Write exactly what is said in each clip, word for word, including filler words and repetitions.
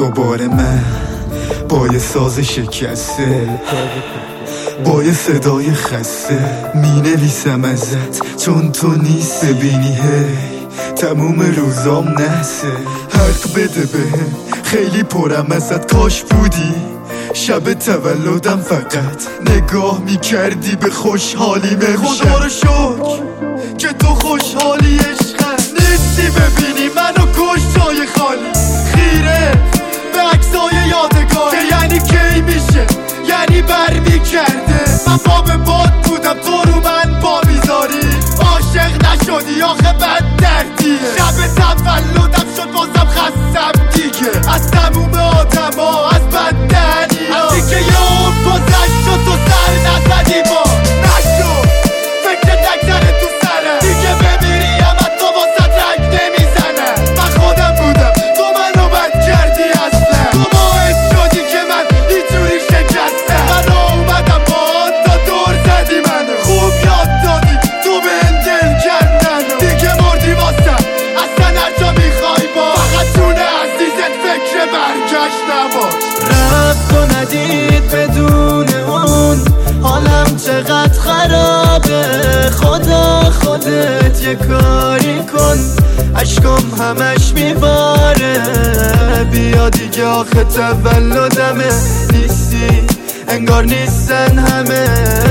دوباره من با یه ساز شکسته، با یه صدای خسته می نویسم ازت چون تو نیست. ببینی هی تموم روزام نحسه، حق بده بهم خیلی پرم ازت، کاش بودی شب تولدم فقط نگاه میکردی به خوشحالی میشه. خدا رو شکر که تو خوشحالی عشقم، نیستی ببینی منو کش جای خالی، خیره به عکسای یادگار که یعنی کی میشه، یعنی بر میکرده من پا به باد بودم تو رو من پا میذاری. عاشق نشدی آخه بد دردیه، شب تولدم شد بازم خستم دیگه از تموم آدم ها، از بد دهنی ها، از دیگه یه عمر گذشت شد تو سر نزدی با نشد فکر نگذره تو سره دیگه، بمیری هم تو واسه رنگ نمیزنه. من خودم بودم تو منو بد کردی اصلا، تو باعث شدی که من اینجوری شکستم. من اومدم با تا دور زدی منو، خوب یاد دادی تو به دل کردن، دیگه مردی واسم اصلا هر جا میخوای با، فقط جون عزیزت فکر برگشت نباش. رفت و ندید بدون اون حالم چقدر خرابه، خدا خودت یه کاری کن عشقم همش میباره. بیا دیگه آخه تولدمه، نیستی انگار نیستن همه،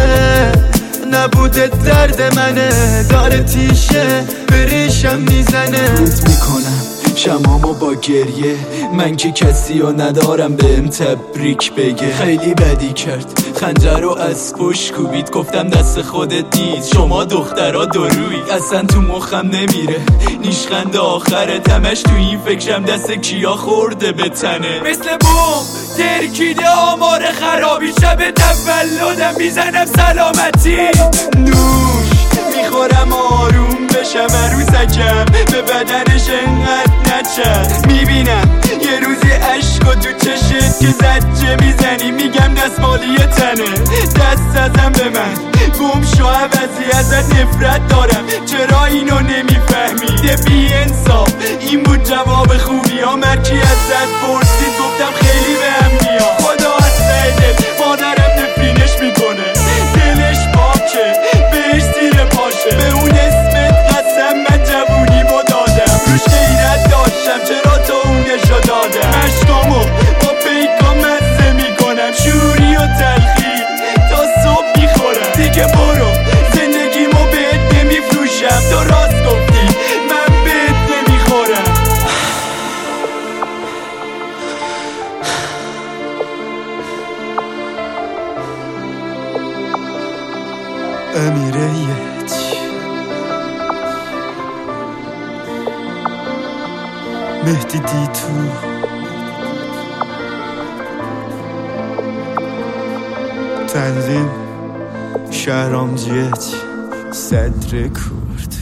نبوده درد منه داره تیشه بریشم میزنه. روت میکنم شمامو با گریه، من که کسی رو ندارم بهم تبریک بگه. خیلی بدی کرد خنجر رو از پشت کوبید، گفتم دست خودت دید شما دخترها دروی، اصلا تو مخم نمیره نیشخند آخره، تمش تو این فکرم دست کیا خورده به تنه. مثل بوم ترکیده آمار خرابی، شب تولدم میزنم سلامتی نوش میخورم آروم بشم، عروسکم به بدنش انقدر نچست. میبینم یه روزی عشق و تو چشت که زجه میزنی، میگم دستمالی تنه دست ازم به من گم شو، عوضی ازت نفرت دارم چرا اینو نمیفهمی. بی انصاف این بود جواب خوبی ها، مرکی ازت پرسید گفتم خیلی به هم میاد. خدا از ته دل مادرم نفرینش میکنه، دلش پاکه بهش زیر پاشه، به اون اسمت قسم من جوونی با دادم، روش غیرت داشتم چرا تو اونشو دادم. مشکامو با پیکا مزه میکنم، شوری و تلخی تا صبح میخورم. دیگه برو زندگیمو بهت نمیفروشم، تو راست گفتی من بهت نمیخورم. امیریت مهدی دیتو تنظیم شهرام جیت صدر کرد.